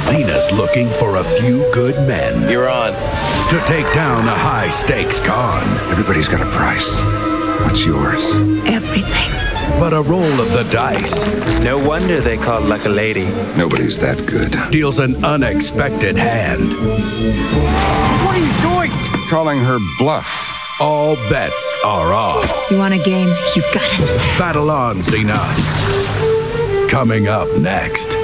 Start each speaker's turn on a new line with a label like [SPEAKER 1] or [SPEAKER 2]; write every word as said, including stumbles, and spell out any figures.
[SPEAKER 1] Xena's looking for a few good men.
[SPEAKER 2] You're on.
[SPEAKER 1] To take down a high-stakes con.
[SPEAKER 3] Everybody's got a price. What's yours?
[SPEAKER 4] Everything.
[SPEAKER 1] But a roll of the dice.
[SPEAKER 2] No wonder they called Luck a Lady.
[SPEAKER 3] Nobody's that good.
[SPEAKER 1] Deals an unexpected hand.
[SPEAKER 3] What are you doing? Calling her bluff.
[SPEAKER 1] All bets are off.
[SPEAKER 4] You want a game? You got it.
[SPEAKER 1] Battle on, Xena. Coming up next.